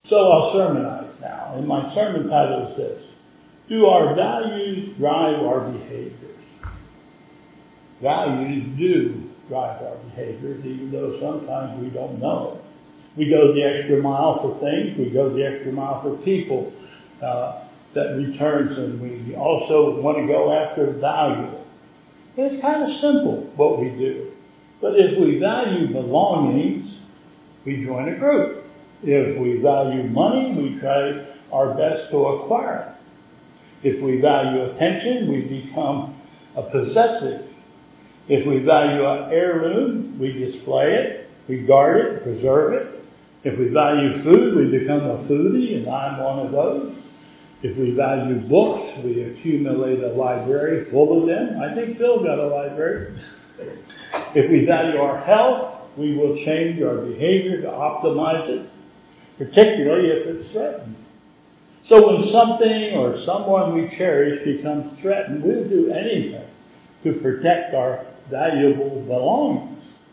So I'll sermonize now, and my sermon title is this: do our values drive our behaviors? Values do drive our behaviors, even though sometimes we don't know. We go the extra mile for things. We go the extra mile for people that returns, and we also want to go after value. And it's kind of simple what we do. But if we value belongings, we join a group. If we value money, we try our best to acquire it. If we value attention, we become a possessive. If we value an heirloom, we display it, we guard it, preserve it. If we value food, we become a foodie, and I'm one of those. If we value books, we accumulate a library full of them. I think Phil got a library. If we value our health, we will change our behavior to optimize it, particularly if it's threatened. So when something or someone we cherish becomes threatened, we'll do anything to protect our valuable belongings.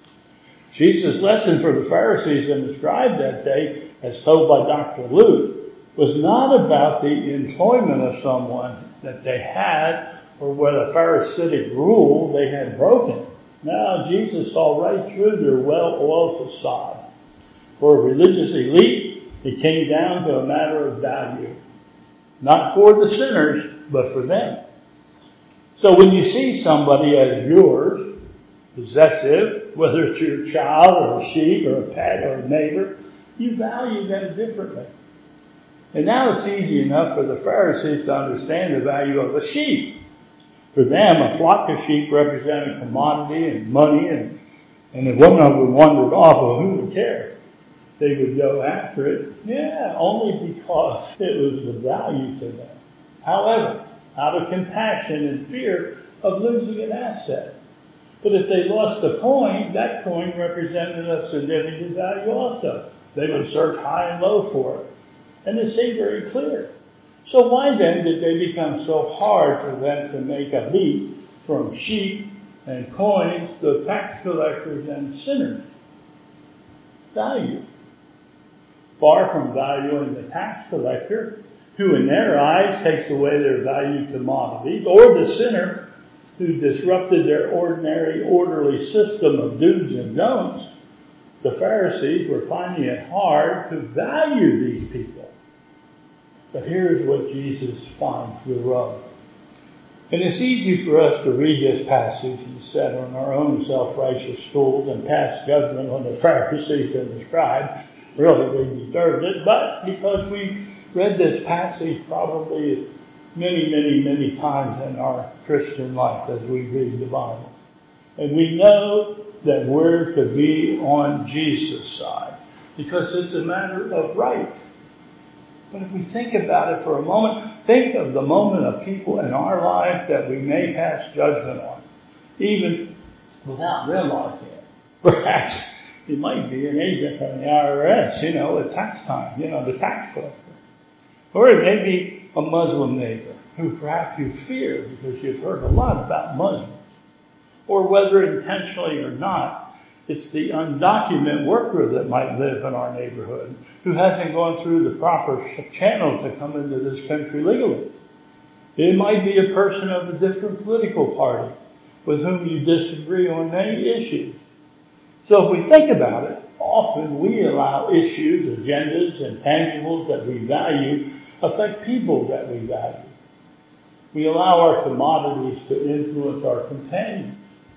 Jesus' lesson for the Pharisees and the scribes that day, as told by Dr. Luke, was not about the employment of someone that they had or what a Pharisaic rule they had broken. No, Jesus saw right through their well-oiled facade. For a religious elite, it came down to a matter of value. Not for the sinners, but for them. So when you see somebody as yours, possessive, whether it's your child or a sheep or a pet or a neighbor, you value them differently. And now it's easy enough for the Pharisees to understand the value of a sheep. For them, a flock of sheep represented commodity and money, and if one of them wandered off, well, who would care? They would go after it, only because it was the value to them. However, out of compassion and fear of losing an asset. But if they lost a coin, that coin represented a significant value also. They would search high and low for it. And it seemed very clear. So why then did they become so hard for them to make a leap from sheep and coins to tax collectors and sinners? Value. Far from valuing the tax collector, who in their eyes takes away their valued commodities, or the sinner who disrupted their ordinary, orderly system of do's and don'ts, the Pharisees were finding it hard to value these people. But here's what Jesus finds the rub. And it's easy for us to read this passage and sit on our own self-righteous stools and pass judgment on the Pharisees and the scribes. Really, they deserved it, but because we read this passage probably many times in our Christian life as we read the Bible. And we know that we're to be on Jesus' side because it's a matter of right. But if we think about it for a moment, think of the moment of people in our life that we may pass judgment on, even without realizing it. Perhaps it might be an agent from the IRS, at tax time, the tax collector. Or it may be a Muslim neighbor who perhaps you fear because you've heard a lot about Muslims. Or whether intentionally or not, it's the undocumented worker that might live in our neighborhood who hasn't gone through the proper channels to come into this country legally. It might be a person of a different political party with whom you disagree on many issues. So if we think about it, often we allow issues, agendas, and tangibles that we value affect people that we value. We allow our commodities to influence our companions.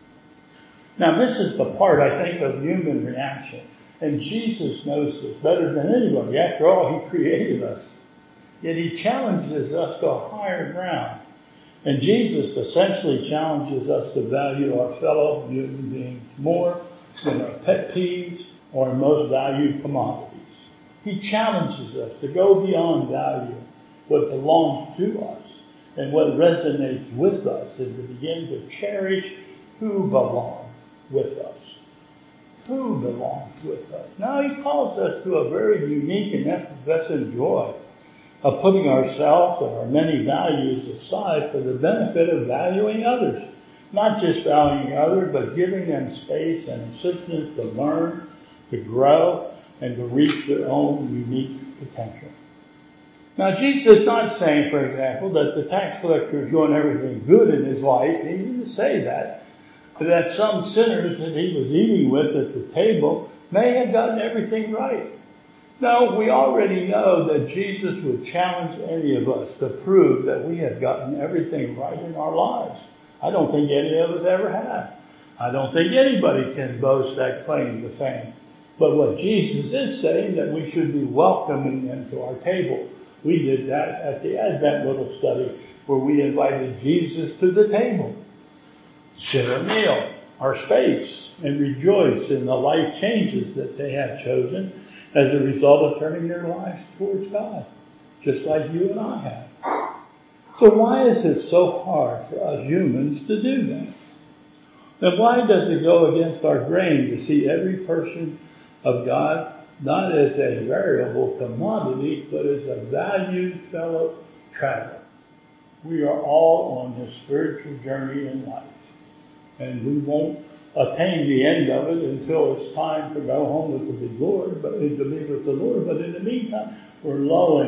Now this is the part, I think, of human reaction. And Jesus knows this better than anybody. After all, He created us. Yet He challenges us to a higher ground. And Jesus essentially challenges us to value our fellow human beings more than our pet peeves or our most valued commodities. He challenges us to go beyond value what belongs to us and what resonates with us and to begin to cherish who belongs with us. Who belongs with us. Now He calls us to a very unique and effervescent joy of putting ourselves and our many values aside for the benefit of valuing others. Not just valuing others, but giving them space and assistance to learn, to grow, and to reach their own unique potential. Now, Jesus is not saying, for example, that the tax collector is doing everything good in his life. He didn't say that. But that some sinners that he was eating with at the table may have gotten everything right. No, we already know that Jesus would challenge any of us to prove that we have gotten everything right in our lives. I don't think any of us ever have. I don't think anybody can boast that claim to fame. But what Jesus is saying, that we should be welcoming them to our table. We did that at the Advent little study where we invited Jesus to the table. Share a meal, our space, and rejoice in the life changes that they have chosen as a result of turning their lives towards God, just like you and I have. So why is it so hard for us humans to do that? And why does it go against our grain to see every person of God not as a variable commodity, but as a valued fellow traveler? We are all on this spiritual journey in life, and we won't attain the end of it until it's time to go home with the big Lord, but to be with the Lord. But in the meantime, we're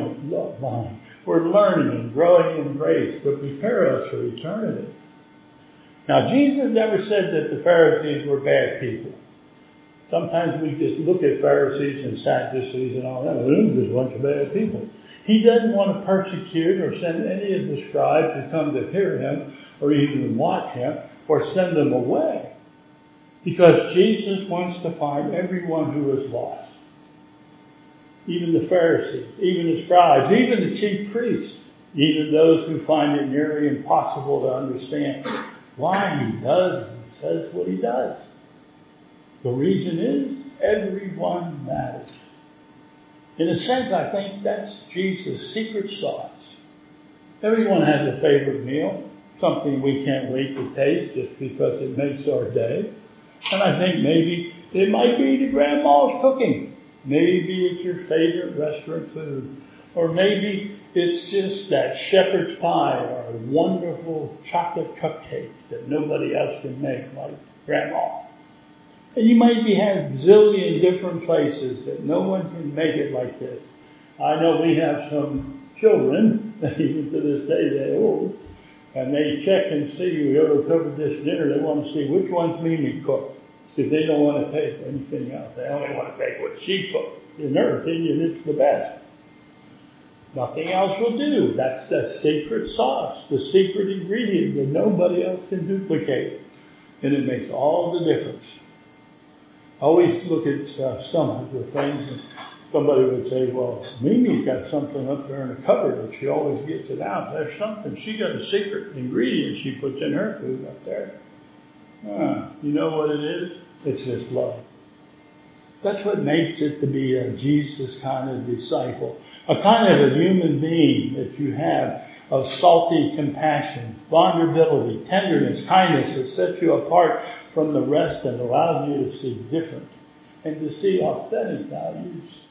we're learning and growing in grace to prepare us for eternity. Now, Jesus never said that the Pharisees were bad people. Sometimes we just look at Pharisees and Sadducees and all that. Well, they're just a bunch of bad people. He doesn't want to persecute or send any of the scribes to come to hear him or even watch him or send them away. Because Jesus wants to find everyone who is lost. Even the Pharisees, even the scribes, even the chief priests, even those who find it nearly impossible to understand why he does and says what he does. The reason is everyone matters. In a sense, I think that's Jesus' secret sauce. Everyone has a favorite meal, something we can't wait to taste just because it makes our day. And I think maybe it might be the grandma's cooking. Maybe it's your favorite restaurant food. Or maybe it's just that shepherd's pie or a wonderful chocolate cupcake that nobody else can make like grandma. And you might be having a zillion different places that no one can make it like this. I know we have some children, even to this day they're old, and they check and see, we go to cover this dinner, they want to see which one's Mimi cooked. Because they don't want to take anything else. They only want to take what she cooked. In their opinion, it's the best. Nothing else will do. That's the secret sauce, the secret ingredient that nobody else can duplicate. And it makes all the difference. I always look at some of the things and somebody would say, well, Mimi's got something up there in the cupboard and she always gets it out. There's something. She got a secret ingredient she puts in her food up there. You know what it is? It's just love. That's what makes it to be a Jesus kind of disciple. A kind of a human being that you have of salty compassion, vulnerability, tenderness, kindness that sets you apart from the rest and allows you to see different and to see authentic values